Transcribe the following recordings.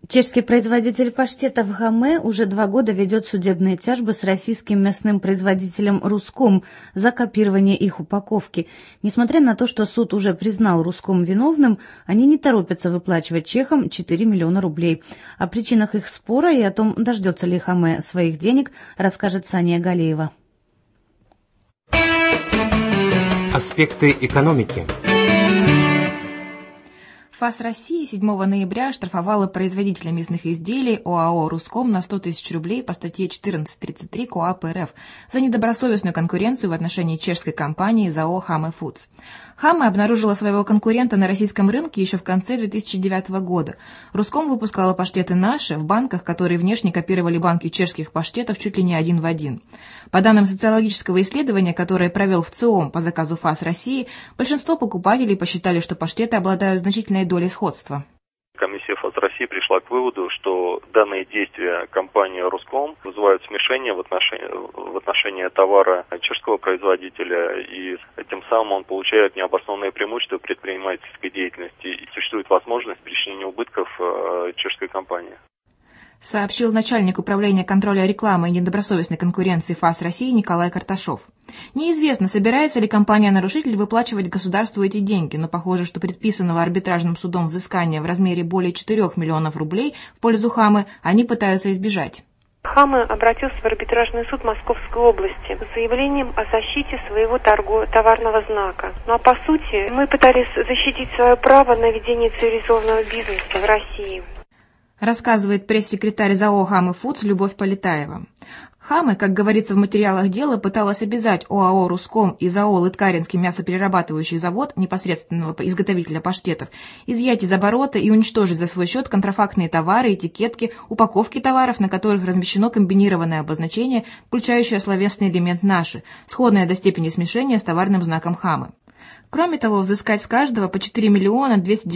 Чешский производитель паштетов Хаме уже 2 года ведет судебные тяжбы с российским мясным производителем Руском за копирование их упаковки. Несмотря на то, что суд уже признал Руском виновным, они не торопятся выплачивать чехам 4 миллиона рублей. О причинах их спора и о том, дождется ли Хаме своих денег, расскажет Сания Галеева. Аспекты экономики. ФАС России 7 ноября оштрафовала производителя мясных изделий ОАО «Руском» на 100 тысяч рублей по статье 14.33 КоАП РФ за недобросовестную конкуренцию в отношении чешской компании ЗАО «Хаме Фудс». Хаме обнаружила своего конкурента на российском рынке еще в конце 2009 года. Руском выпускала паштеты «Наши» в банках, которые внешне копировали банки чешских паштетов чуть ли не один в один. По данным социологического исследования, которое провел ВЦИОМ по заказу ФАС России, большинство покупателей посчитали, что паштеты обладают значительной долей сходства. Комиссия ФАС России пришла к выводу, что данные действия компании «Руском» вызывают смешение в отношении товара чешского производителя, и тем самым он получает необоснованное преимущество предпринимательской деятельности, и существует возможность причинения убытков чешской компании. Сообщил начальник управления контроля рекламы и недобросовестной конкуренции ФАС России Николай Карташов. Неизвестно, собирается ли компания-нарушитель выплачивать государству эти деньги, но похоже, что предписанного арбитражным судом взыскания в размере более 4 миллионов рублей в пользу Хамы они пытаются избежать. Хаме обратился в арбитражный суд Московской области с заявлением о защите своего товарного знака. Ну а по сути мы пытались защитить свое право на ведение цивилизованного бизнеса в России. Рассказывает пресс-секретарь ЗАО «Хаме Фудс» Любовь Полетаева. Хаме, как говорится в материалах дела, пыталась обязать ОАО «Руском» и ЗАО «Лыткаринский мясоперерабатывающий завод», непосредственного изготовителя паштетов, изъять из оборота и уничтожить за свой счет контрафактные товары, этикетки, упаковки товаров, на которых размещено комбинированное обозначение, включающее словесный элемент «наши», сходное до степени смешения с товарным знаком Хаме. Кроме того, взыскать с каждого по 4 миллиона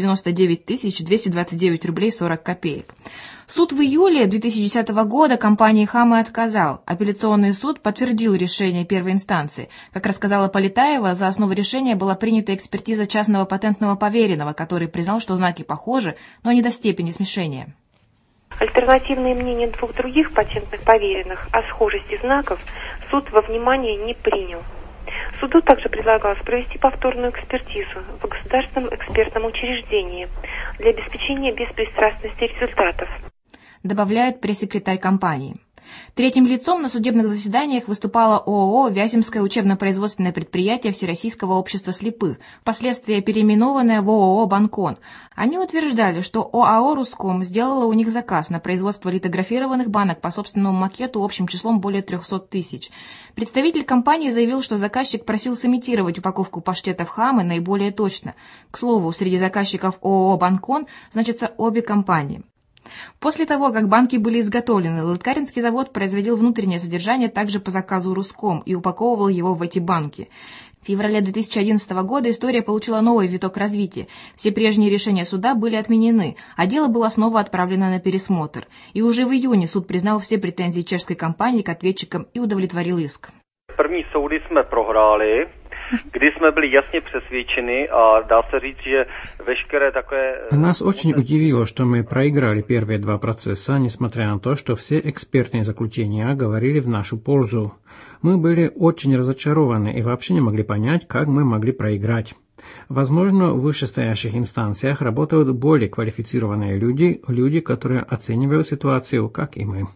299 тысяч 229 рублей 40 копеек. Суд в июле 2010 года компании Хаме отказал. Апелляционный суд подтвердил решение первой инстанции. Как рассказала Полетаева, за основу решения была принята экспертиза частного патентного поверенного, который признал, что знаки похожи, но не до степени смешения. Альтернативные мнения 2 других патентных поверенных о схожести знаков суд во внимание не принял. Суду также предлагалось провести повторную экспертизу в государственном экспертном учреждении для обеспечения беспристрастности результатов, добавляет пресс-секретарь компании. Третьим лицом на судебных заседаниях выступало ООО «Вяземское учебно-производственное предприятие Всероссийского общества слепых», впоследствии переименованное в ООО «Банкон». Они утверждали, что ОАО «Руском» сделала у них заказ на производство литографированных банок по собственному макету общим числом более 300 тысяч. Представитель компании заявил, что заказчик просил сымитировать упаковку паштетов Хаме наиболее точно. К слову, среди заказчиков ООО «Банкон» значатся обе компании. После того, как банки были изготовлены, Лыткаринский завод производил внутреннее содержание также по заказу «Руском» и упаковывал его в эти банки. В феврале 2011 года история получила новый виток развития. Все прежние решения суда были отменены, а дело было снова отправлено на пересмотр. И уже в июне суд признал все претензии чешской компании к ответчикам и удовлетворил иск. První soudy jsme prohráli, kdy jsme byli jasně přesvědčeni a dá se říct, že veškeré takové... Нас очень удивило, что мы проиграли первые 2 процесса, несмотря на то, что все экспертные заключения говорили в нашу пользу. Мы были очень разочарованы и вообще не могли понять, как мы могли проиграть. Возможно, в вышестоящих инстанциях работают более квалифицированные люди, которые оценивают ситуацию, как и мы.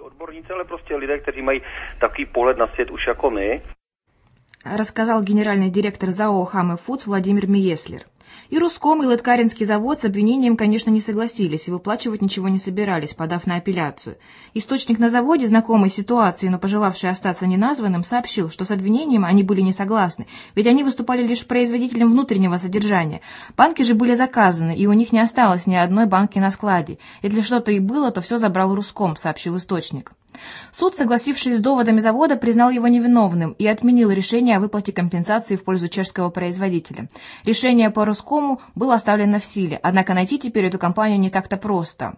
Ale prostě lidé, kteří mají takový pohled na svět už jako my. Рассказал генеральный директор ЗАО «Хаме Фудс» Владимир Миеслер. И Руском, и Лыткаринский завод с обвинением, конечно, не согласились и выплачивать ничего не собирались, подав на апелляцию. Источник на заводе, знакомый ситуации, но пожелавший остаться неназванным, сообщил, что с обвинением они были не согласны, ведь они выступали лишь производителем внутреннего содержания. Банки же были заказаны, и у них не осталось ни одной банки на складе. Если что-то и было, то все забрал Руском, сообщил источник. Суд, согласившись с доводами завода, признал его невиновным и отменил решение о выплате компенсации в пользу чешского производителя. Решение по Рускому было оставлено в силе, однако найти теперь эту компанию не так-то просто.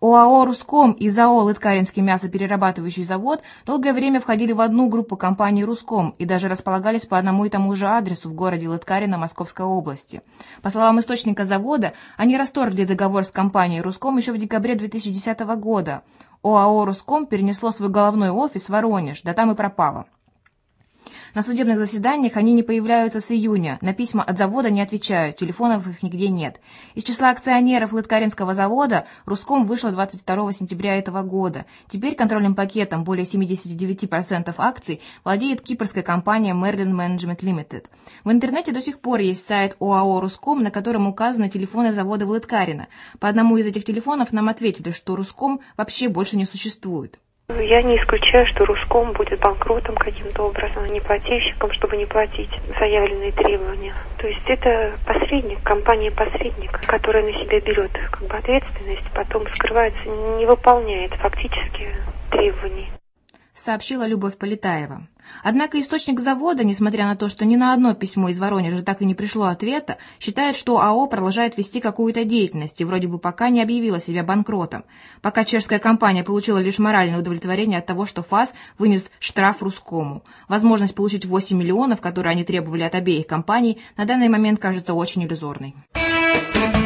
ОАО «Руском» и ЗАО «Лыткаринский мясоперерабатывающий завод» долгое время входили в одну группу компаний «Руском» и даже располагались по одному и тому же адресу в городе Лыткарино Московской области. По словам источника завода, они расторгли договор с компанией «Руском» еще в декабре 2010 года. ОАО «Руском» перенесло свой головной офис в Воронеж, да там и пропало. На судебных заседаниях они не появляются с июня, на письма от завода не отвечают, телефонов их нигде нет. Из числа акционеров Лыткаринского завода «Руском» вышло 22 сентября этого года. Теперь контрольным пакетом более 79% акций владеет кипрская компания Merlin Management Limited. В интернете до сих пор есть сайт ОАО «Руском», на котором указаны телефоны завода в Лыткарино. По одному из этих телефонов нам ответили, что «Руском» вообще больше не существует. Я не исключаю, что Руском будет банкротом каким-то образом, неплательщиком, чтобы не платить заявленные требования. То есть это посредник, компания-посредник, которая на себя берет как бы ответственность, потом скрывается, не выполняет фактически требований. Сообщила Любовь Полетаева. Однако источник завода, несмотря на то, что ни на одно письмо из Воронежа так и не пришло ответа, считает, что АО продолжает вести какую-то деятельность и вроде бы пока не объявила себя банкротом. Пока чешская компания получила лишь моральное удовлетворение от того, что ФАС вынес штраф Рускому. Возможность получить 8 миллионов, которые они требовали от обеих компаний, на данный момент кажется очень иллюзорной.